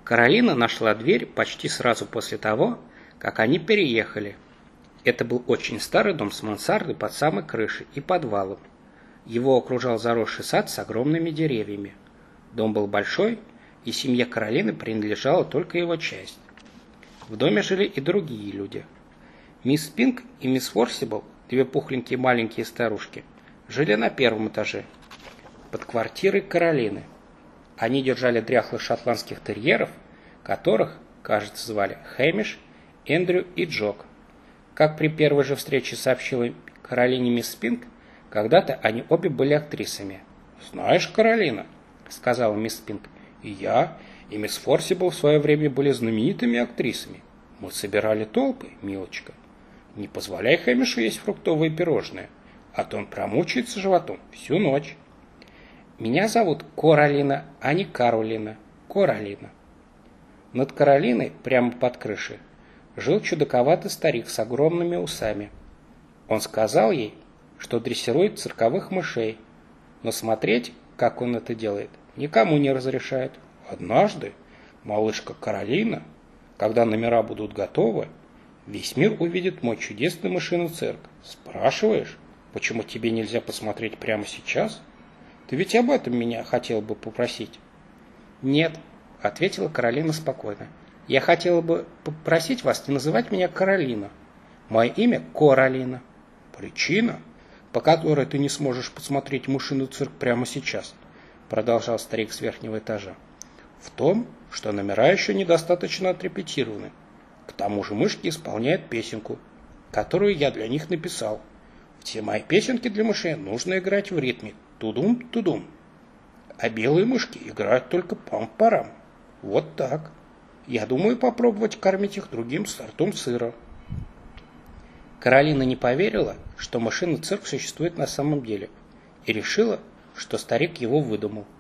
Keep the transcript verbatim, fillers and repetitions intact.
Каролина нашла дверь почти сразу после того, как они переехали. Это был очень старый дом с мансардой под самой крышей и подвалом. Его окружал заросший сад с огромными деревьями. Дом был большой, и семье Каролины принадлежала только его часть. В доме жили и другие люди. Мисс Пинк и мисс Форсибл, две пухленькие маленькие старушки, жили на первом этаже, под квартирой Каролины. Они держали дряхлых шотландских терьеров, которых, кажется, звали Хэмиш, Эндрю и Джок. Как при первой же встрече сообщила Каролине мисс Пинк, когда-то они обе были актрисами. «Знаешь, Каролина», — сказала мисс Пинк, — «и я, и мисс Форсибл в свое время были знаменитыми актрисами. Мы собирали толпы, милочка. Не позволяй Хэмишу есть фруктовые пирожные, а то он промучается животом всю ночь». «Меня зовут Коралина, а не Каролина. Коралина». Над Каролиной, прямо под крышей, жил чудаковатый старик с огромными усами. Он сказал ей, что дрессирует цирковых мышей, но смотреть, как он это делает, никому не разрешает. Однажды малышка Каролина, когда номера будут готовы, весь мир увидит мой чудесный мышиный цирк. Спрашиваешь, почему тебе нельзя посмотреть прямо сейчас? Ты ведь об этом меня хотел бы попросить? Нет, ответила Каролина спокойно. Я хотела бы попросить вас не называть меня Каролина. Мое имя Коралина. Причина, по которой ты не сможешь посмотреть мышиный цирк прямо сейчас, продолжал старик с верхнего этажа, в том, что номера еще недостаточно отрепетированы. К тому же мышки исполняют песенку, которую я для них написал. Все мои песенки для мышей нужно играть в ритме тудум-тудум. А белые мышки играют только пам-парам. Вот так. Я думаю попробовать кормить их другим сортом сыра. Каролина не поверила, что мышиный цирк существует на самом деле, и решила, что старик его выдумал.